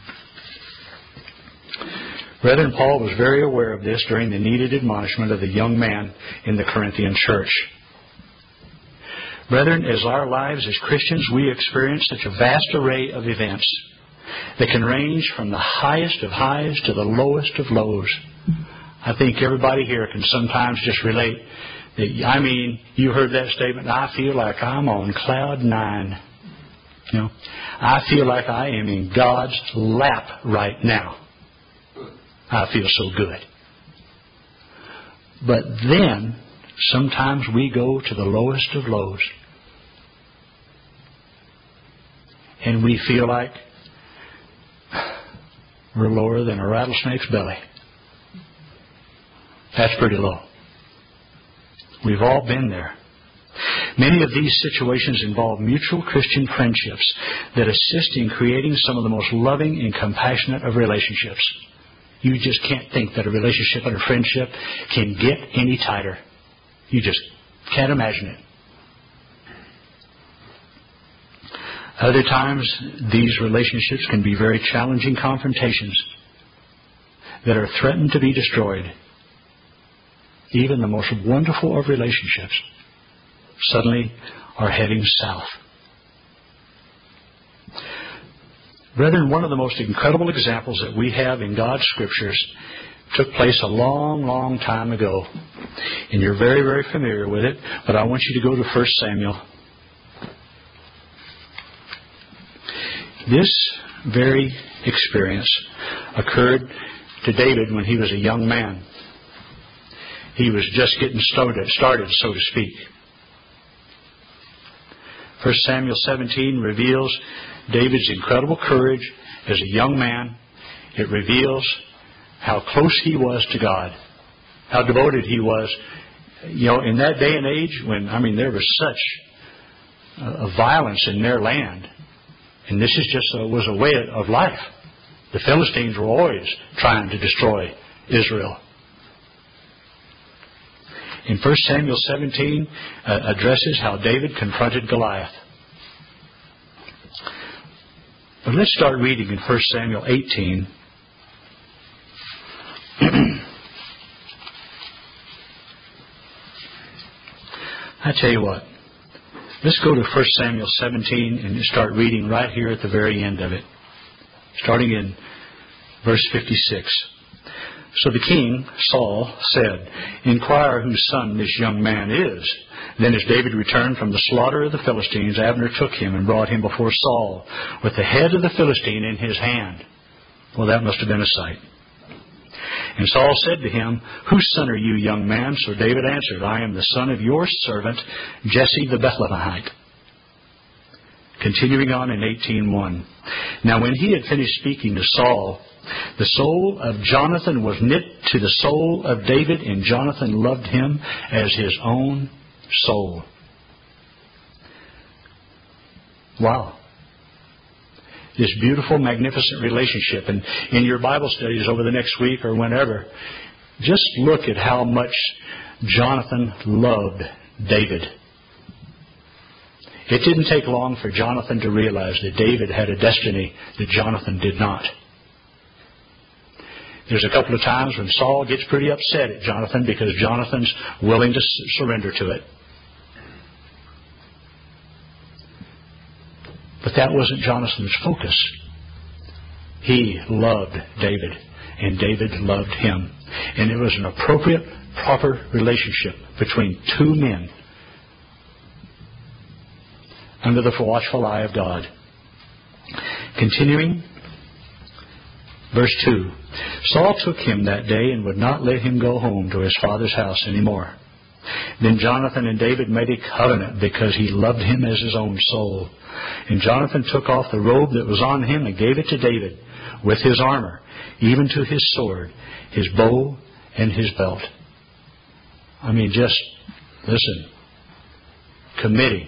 Brethren, Paul was very aware of this during the needed admonishment of the young man in the Corinthian church. Brethren, as our lives as Christians, we experience such a vast array of events that can range from the highest of highs to the lowest of lows. I think everybody here can sometimes just relate. You heard that statement, I feel like I'm on cloud 9. I feel like I am in God's lap right now. I feel so good. But then, sometimes we go to the lowest of lows. And we feel like we're lower than a rattlesnake's belly. That's pretty low. We've all been there. Many of these situations involve mutual Christian friendships that assist in creating some of the most loving and compassionate of relationships. You just can't think that a relationship and a friendship can get any tighter. You just can't imagine it. Other times, these relationships can be very challenging confrontations that are threatened to be destroyed. Even the most wonderful of relationships suddenly are heading south. Brethren, one of the most incredible examples that we have in God's Scriptures took place a long, long time ago. And you're very, very familiar with it, but I want you to go to 1 Samuel. This very experience occurred to David when he was a young man. He was just getting started, so to speak. 1 Samuel 17 reveals David's incredible courage as a young man. It reveals how close he was to God, how devoted he was in that day and age when, there was such a violence in their land, and this is was a way of life. The Philistines were always trying to destroy Israel. In 1 Samuel 17 addresses how David confronted Goliath. But let's start reading in 1 Samuel 18. I tell you what, let's go to 1 Samuel 17 and start reading right here at the very end of it, starting in verse 56. So the king, Saul, said, "Inquire whose son this young man is." Then as David returned from the slaughter of the Philistines, Abner took him and brought him before Saul with the head of the Philistine in his hand. Well, that must have been a sight. And Saul said to him, "Whose son are you, young man?" So David answered, "I am the son of your servant, Jesse the Bethlehemite." Continuing on in 18:1. Now when he had finished speaking to Saul, the soul of Jonathan was knit to the soul of David, and Jonathan loved him as his own soul. Wow. This beautiful, magnificent relationship. And in your Bible studies over the next week or whenever, just look at how much Jonathan loved David. It didn't take long for Jonathan to realize that David had a destiny that Jonathan did not. There's a couple of times when Saul gets pretty upset at Jonathan because Jonathan's willing to surrender to it. But that wasn't Jonathan's focus. He loved David, and David loved him. And it was an appropriate, proper relationship between two men under the watchful eye of God. Continuing, verse 2. Saul took him that day and would not let him go home to his father's house anymore. Then Jonathan and David made a covenant because he loved him as his own soul. And Jonathan took off the robe that was on him and gave it to David with his armor, even to his sword, his bow, and his belt. Just listen. Committing.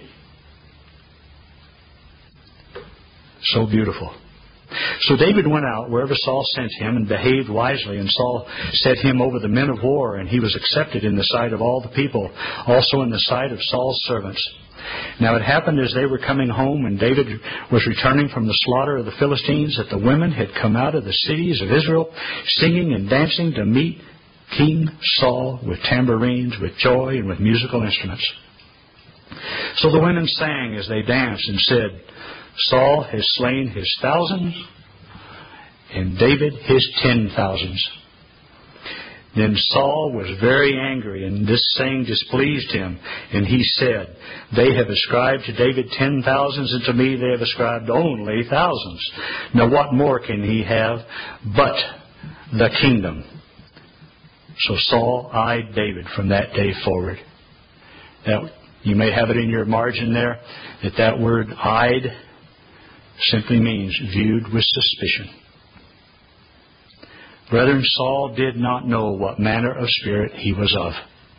So beautiful. So David went out wherever Saul sent him and behaved wisely, and Saul set him over the men of war, and he was accepted in the sight of all the people, also in the sight of Saul's servants. Now it happened as they were coming home, and David was returning from the slaughter of the Philistines, that the women had come out of the cities of Israel, singing and dancing to meet King Saul with tambourines, with joy, and with musical instruments. So the women sang as they danced and said, "Saul has slain his thousands, and David his 10,000s. Then Saul was very angry, and this saying displeased him. And he said, "They have ascribed to David 10,000s, and to me they have ascribed only thousands. Now what more can he have but the kingdom?" So Saul eyed David from that day forward. Now, you may have it in your margin there, that word eyed simply means viewed with suspicion. Brethren, Saul did not know what manner of spirit he was of.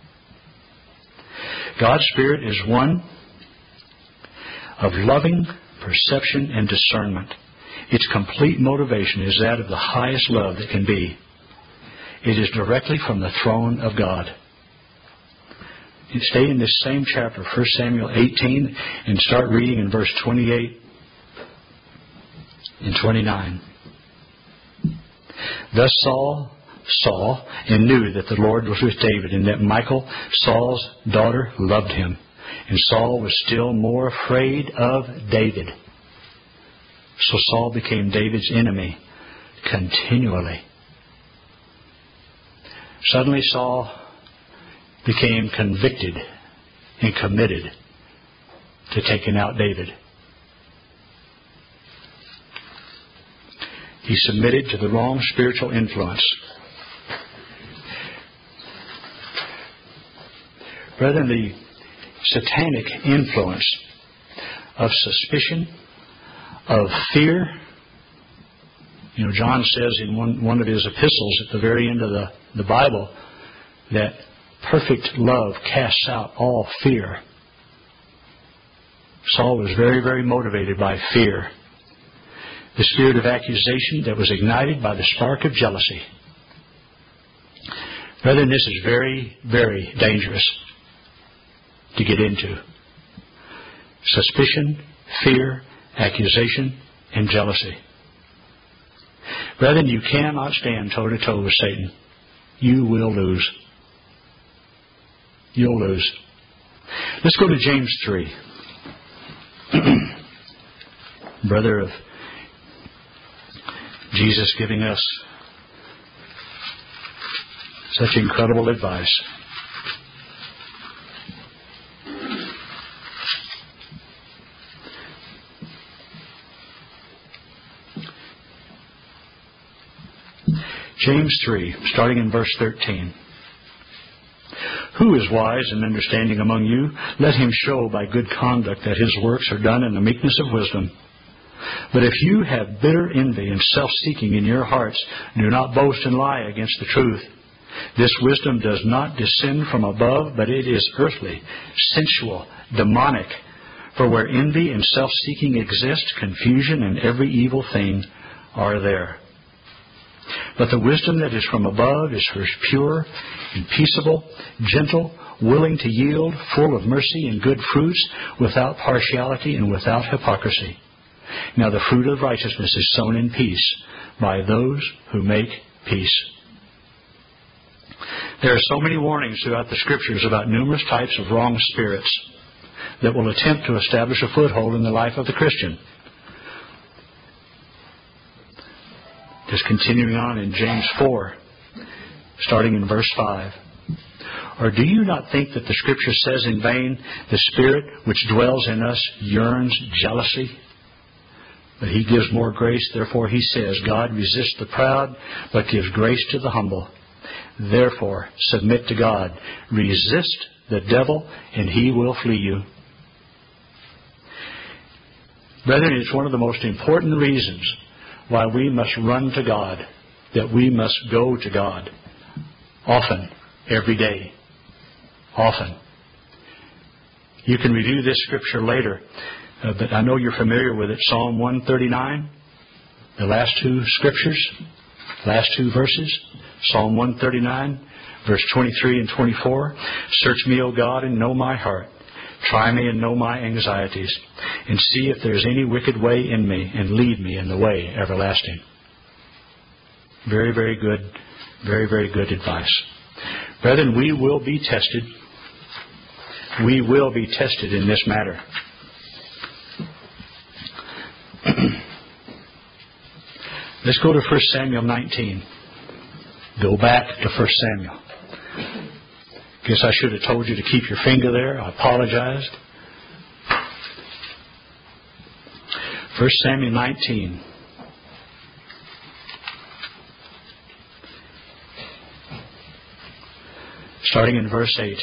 God's Spirit is one of loving perception and discernment. Its complete motivation is that of the highest love that can be. It is directly from the throne of God. And stay in this same chapter, 1 Samuel 18, and start reading in verse 28 and 29. Thus Saul saw and knew that the Lord was with David, and that Michal, Saul's daughter, loved him. And Saul was still more afraid of David. So Saul became David's enemy continually. Suddenly Saul became convicted and committed to taking out David. He submitted to the wrong spiritual influence. Brethren, the satanic influence of suspicion, of fear. John says in one of his epistles at the very end of the Bible that perfect love casts out all fear. Saul was very, very motivated by fear. The spirit of accusation that was ignited by the spark of jealousy. Brethren, this is very, very dangerous to get into. Suspicion, fear, accusation, and jealousy. Brethren, you cannot stand toe-to-toe with Satan. You will lose. You'll lose. Let's go to James 3. Brother of Jesus giving us such incredible advice. James 3, starting in verse 13. Who is wise and understanding among you? Let him show by good conduct that his works are done in the meekness of wisdom. But if you have bitter envy and self-seeking in your hearts, do not boast and lie against the truth. This wisdom does not descend from above, but it is earthly, sensual, demonic. For where envy and self-seeking exist, confusion and every evil thing are there. But the wisdom that is from above is first pure and peaceable, gentle, willing to yield, full of mercy and good fruits, without partiality and without hypocrisy. Now the fruit of righteousness is sown in peace by those who make peace. There are so many warnings throughout the Scriptures about numerous types of wrong spirits that will attempt to establish a foothold in the life of the Christian. Just continuing on in James 4, starting in verse 5. Or do you not think that the Scripture says in vain, the Spirit which dwells in us yearns jealousy? But He gives more grace, therefore He says, God resists the proud, but gives grace to the humble. Therefore, submit to God. Resist the devil, and he will flee you. Brethren, it's one of the most important reasons why we must run to God, that we must go to God often, every day, often. You can review this scripture later, but I know you're familiar with it. Psalm 139, the last two scriptures, last two verses. Psalm 139, verse 23 and 24. Search me, O God, and know my heart. Try me and know my anxieties, and see if there is any wicked way in me, and lead me in the way everlasting. Very, very good, very, very good advice. Brethren, we will be tested. We will be tested in this matter. Let's go to 1 Samuel 19. Go back to 1 Samuel. Guess I should have told you to keep your finger there. I apologized. 1 Samuel 19. Starting in verse 8.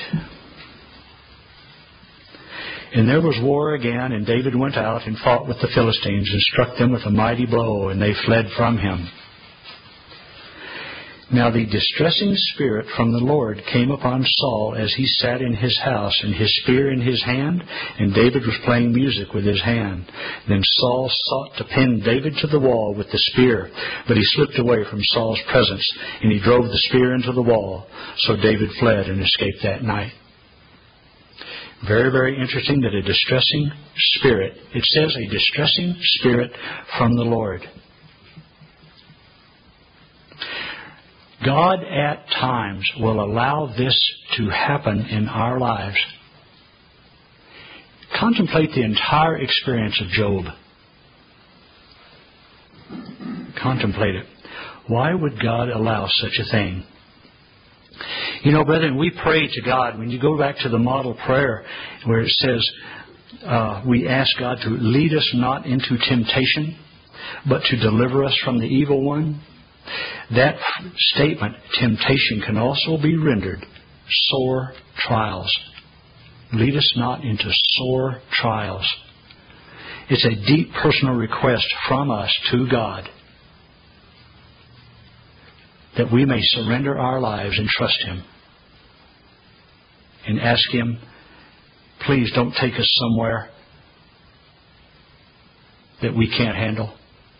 And there was war again, and David went out and fought with the Philistines and struck them with a mighty blow, and they fled from him. Now the distressing spirit from the Lord came upon Saul as he sat in his house, and his spear in his hand, and David was playing music with his hand. Then Saul sought to pin David to the wall with the spear, but he slipped away from Saul's presence, and he drove the spear into the wall. So David fled and escaped that night. Very, very interesting that a distressing spirit, it says a distressing spirit from the Lord. God at times will allow this to happen in our lives. Contemplate the entire experience of Job. Contemplate it. Why would God allow such a thing? You know, brethren, we pray to God. When you go back to the model prayer where it says, we ask God to lead us not into temptation, but to deliver us from the evil one. That statement, temptation, can also be rendered sore trials. Lead us not into sore trials. It's a deep personal request from us to God that we may surrender our lives and trust Him. and ask Him, please don't take us somewhere that we can't handle?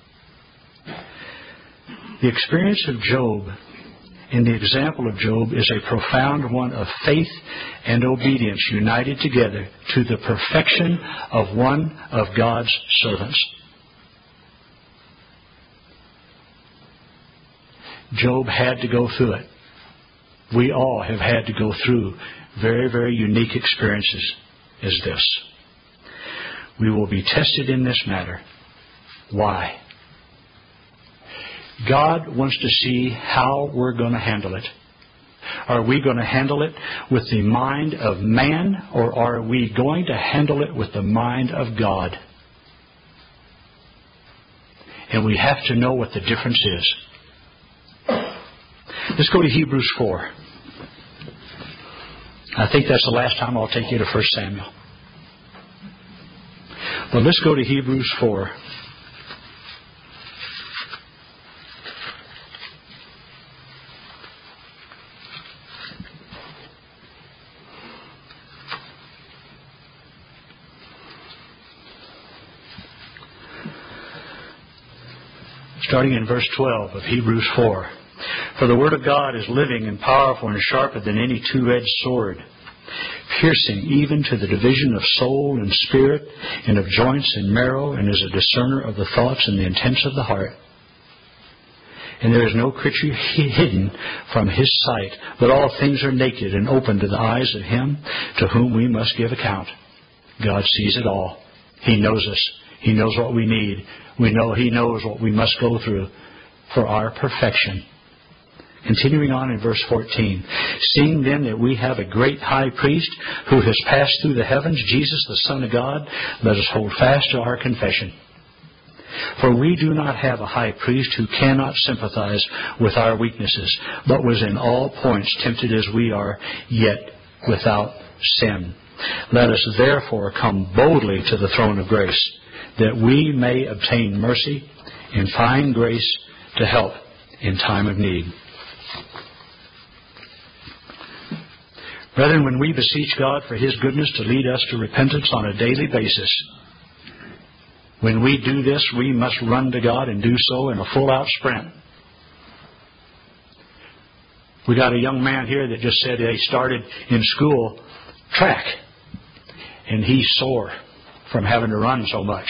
The experience of Job and the example of Job is a profound one of faith and obedience united together to the perfection of one of God's servants. Job had to go through it. We all have had to go through very, very unique experiences as this. We will be tested in this matter. Why? God wants to see how we're going to handle it. Are we going to handle it with the mind of man, or are we going to handle it with the mind of God? And we have to know what the difference is. Let's go to Hebrews 4. I think that's the last time I'll take you to 1 Samuel. But let's go to Hebrews 4. Starting in verse 12 of Hebrews 4. For the Word of God is living and powerful and sharper than any two-edged sword, piercing even to the division of soul and spirit and of joints and marrow, and is a discerner of the thoughts and the intents of the heart. And there is no creature hidden from His sight, but all things are naked and open to the eyes of Him to whom we must give account. God sees it all. He knows us. He knows what we need. He knows what we must go through for our perfection. Continuing on in verse 14. Seeing then that we have a great high priest who has passed through the heavens, Jesus the Son of God, let us hold fast to our confession. For we do not have a high priest who cannot sympathize with our weaknesses, but was in all points tempted as we are, yet without sin. Let us therefore come boldly to the throne of grace, that we may obtain mercy and find grace to help in time of need. Brethren, when we beseech God for His goodness to lead us to repentance on a daily basis, when we do this, we must run to God and do so in a full-out sprint. We got a young man here that just said he started in school track, and he's sore from having to run so much.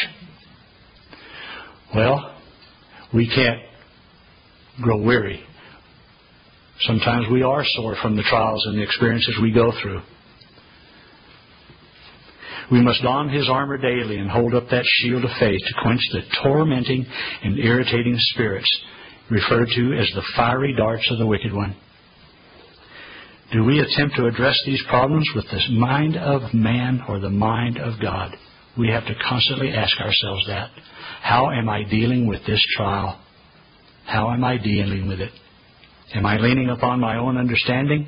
Well, we can't grow weary. Sometimes we are sore from the trials and the experiences we go through. We must don His armor daily and hold up that shield of faith to quench the tormenting and irritating spirits referred to as the fiery darts of the wicked one. Do we attempt to address these problems with the mind of man or the mind of God? We have to constantly ask ourselves that. How am I dealing with this trial? How am I dealing with it? Am I leaning upon my own understanding?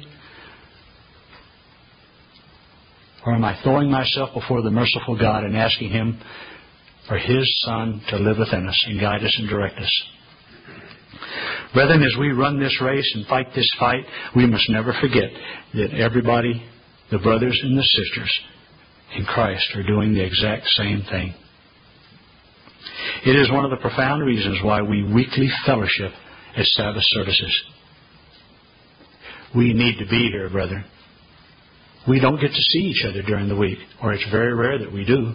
Or am I throwing myself before the merciful God and asking Him for His Son to live within us and guide us and direct us? Brethren, as we run this race and fight this fight, we must never forget that everybody, the brothers and the sisters in Christ, are doing the exact same thing. It is one of the profound reasons why we weekly fellowship at Sabbath services. We need to be here, brethren. We don't get to see each other during the week, or it's very rare that we do.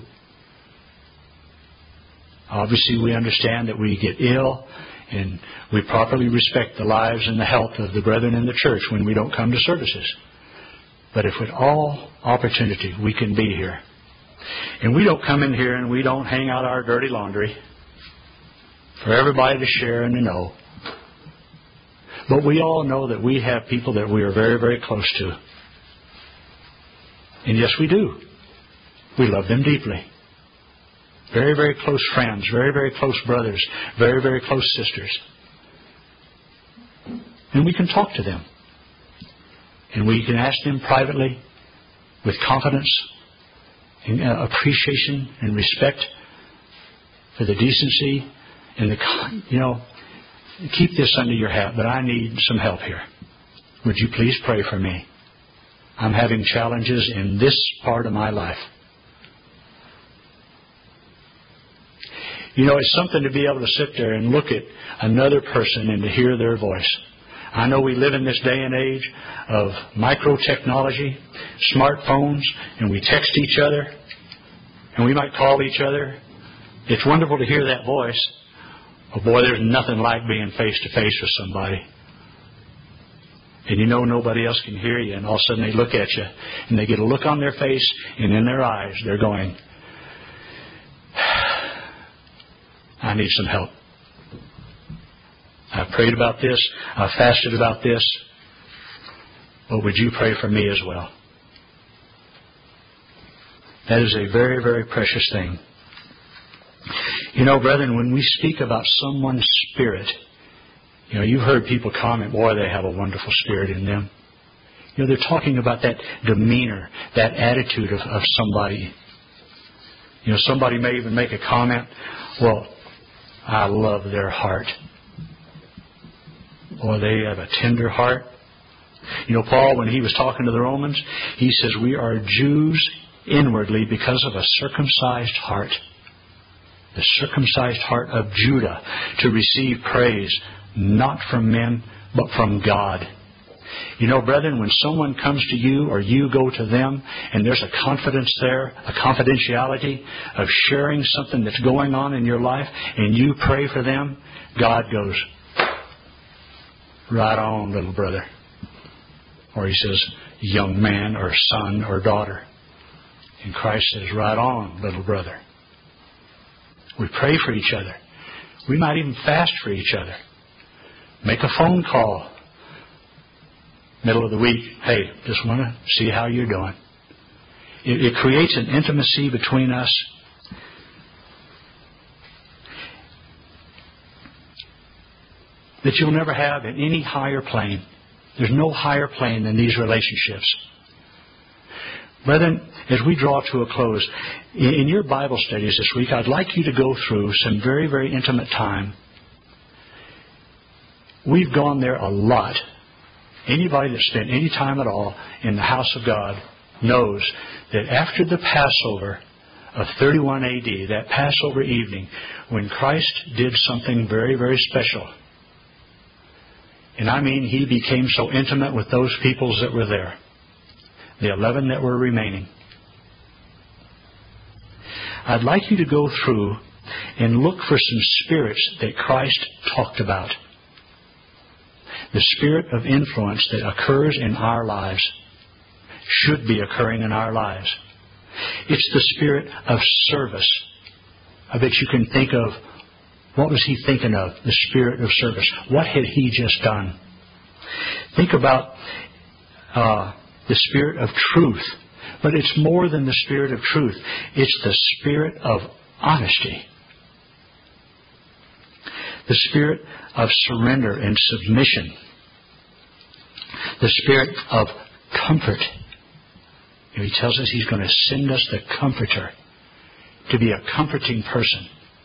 Obviously, we understand that we get ill, and we properly respect the lives and the health of the brethren in the church when we don't come to services. But if with all opportunity we can be here, and we don't come in here and we don't hang out our dirty laundry for everybody to share and to know. But we all know that we have people that we are very, very close to. And yes, we do. We love them deeply. Very, very close friends, very, very close brothers, very, very close sisters. And we can talk to them. And we can ask them privately with confidence and appreciation and respect for the decency and the, keep this under your hat, but I need some help here. Would you please pray for me? I'm having challenges in this part of my life. You know, it's something to be able to sit there and look at another person and to hear their voice. I know we live in this day and age of micro-technology, smartphones, and we text each other, and we might call each other. It's wonderful to hear that voice. But boy, there's nothing like being face-to-face with somebody. And you know nobody else can hear you, and all of a sudden they look at you, and they get a look on their face, and in their eyes they're going, I need some help. I've prayed about this. I've fasted about this. But would you pray for me as well? That is a very, very precious thing. You know, brethren, when we speak about someone's spirit, you know, you've heard people comment, boy, they have a wonderful spirit in them. You know, they're talking about that demeanor, that attitude of somebody. You know, somebody may even make a comment, well, I love their heart. Boy, they have a tender heart. You know, Paul, when he was talking to the Romans, he says, we are Jews inwardly because of a circumcised heart. The circumcised heart of Judah, to receive praise, not from men, but from God. You know, brethren, when someone comes to you or you go to them and there's a confidence there, a confidentiality of sharing something that's going on in your life, and you pray for them, God goes, right on, little brother. Or he says, young man or son or daughter. And Christ says, right on, little brother. We pray for each other. We might even fast for each other. Make a phone call. Middle of the week, hey, just want to see how you're doing. It creates an intimacy between us. That you'll never have in any higher plane. There's no higher plane than these relationships. Brethren, as we draw to a close, in your Bible studies this week, I'd like you to go through some very, very intimate time. We've gone there a lot. Anybody that spent any time at all in the house of God knows that after the Passover of 31 A.D., that Passover evening, when Christ did something very, very special, and I mean he became so intimate with those peoples that were there, the 11 that were remaining. I'd like you to go through and look for some spirits that Christ talked about. The spirit of influence that occurs in our lives should be occurring in our lives. It's the spirit of service. I bet you can think of, what was he thinking of? The spirit of service. What had he just done? Think about the spirit of truth. But it's more than the spirit of truth. It's the spirit of honesty. The spirit of surrender and submission. The spirit of comfort. He tells us he's going to send us the Comforter to be a comforting person.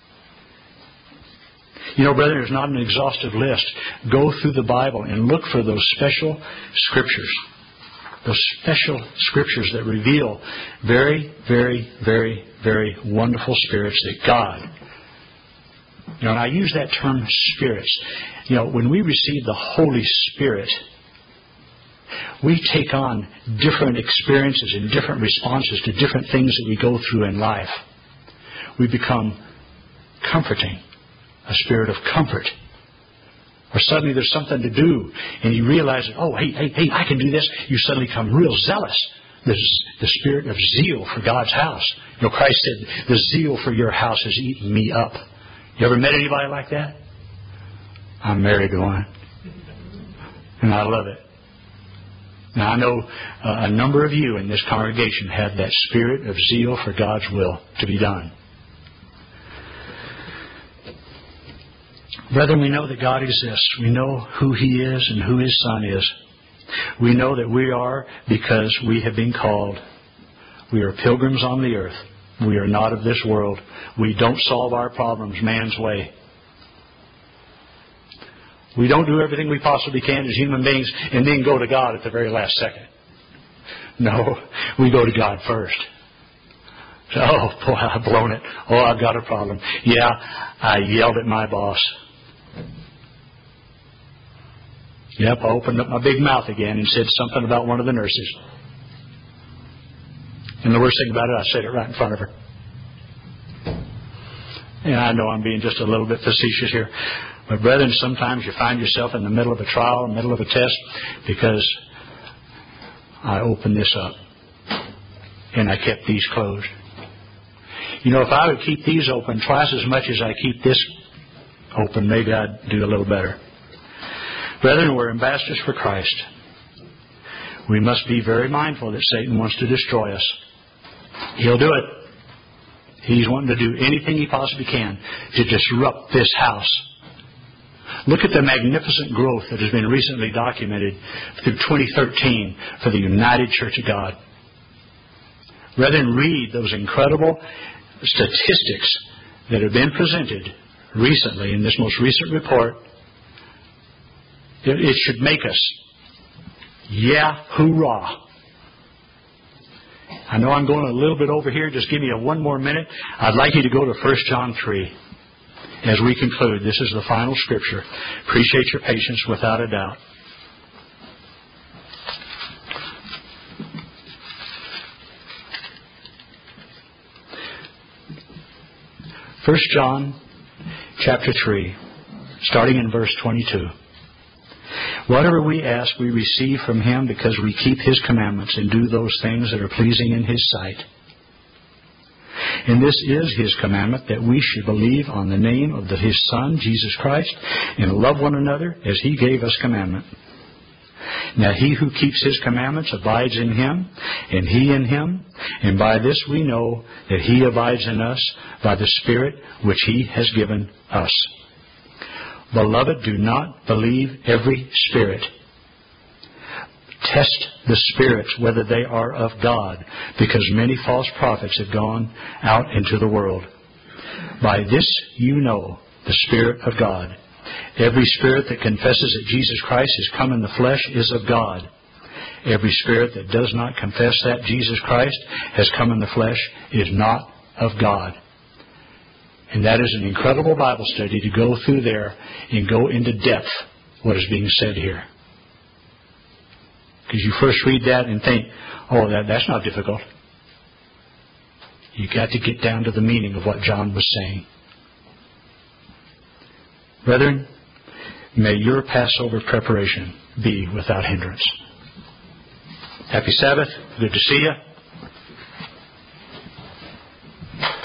You know, brother, there's not an exhaustive list. Go through the Bible and look for those special scriptures. Those special scriptures that reveal very, very, very, very wonderful spirits that God. You know, and I use that term spirits. You know, when we receive the Holy Spirit, we take on different experiences and different responses to different things that we go through in life. We become comforting, a spirit of comfort. Or suddenly there's something to do, and you realize, oh, hey, I can do this. You suddenly become real zealous. This is the spirit of zeal for God's house. You know, Christ said, the zeal for your house has eaten me up. You ever met anybody like that? I'm married to one, and I love it. Now, I know a number of you in this congregation have that spirit of zeal for God's will to be done. Brethren, we know that God exists. We know who He is and who His Son is. We know that we are because we have been called. We are pilgrims on the earth. We are not of this world. We don't solve our problems man's way. We don't do everything we possibly can as human beings and then go to God at the very last second. No, we go to God first. Oh, boy, I've blown it. Oh, I've got a problem. Yeah, I yelled at my boss. Yep, I opened up my big mouth again and said something about one of the nurses. And the worst thing about it, I said it right in front of her. And I know I'm being just a little bit facetious here. But brethren, sometimes you find yourself in the middle of a trial, middle of a test, because I opened this up and I kept these closed. You know, if I would keep these open twice as much as I keep this open, maybe I'd do a little better. Brethren, we're ambassadors for Christ. We must be very mindful that Satan wants to destroy us. He'll do it. He's wanting to do anything he possibly can to disrupt this house. Look at the magnificent growth that has been recently documented through 2013 for the United Church of God. Brethren, read those incredible statistics that have been presented recently in this most recent report. It should make us, yeah, hoorah. I know I'm going a little bit over here. Just give me one more minute. I'd like you to go to 1 John 3 as we conclude. This is the final scripture. Appreciate your patience without a doubt. First John chapter 3, starting in verse 22. Whatever we ask, we receive from Him because we keep His commandments and do those things that are pleasing in His sight. And this is His commandment, that we should believe on the name of His Son, Jesus Christ, and love one another as He gave us commandment. Now He who keeps His commandments abides in Him, and He in Him. And by this we know that He abides in us by the Spirit which He has given us. Beloved, do not believe every spirit. Test the spirits whether they are of God, because many false prophets have gone out into the world. By this you know the Spirit of God. Every spirit that confesses that Jesus Christ has come in the flesh is of God. Every spirit that does not confess that Jesus Christ has come in the flesh is not of God. And that is an incredible Bible study to go through there and go into depth what is being said here. Because you first read that and think, oh, that's not difficult. You've got to get down to the meaning of what John was saying. Brethren, may your Passover preparation be without hindrance. Happy Sabbath. Good to see you.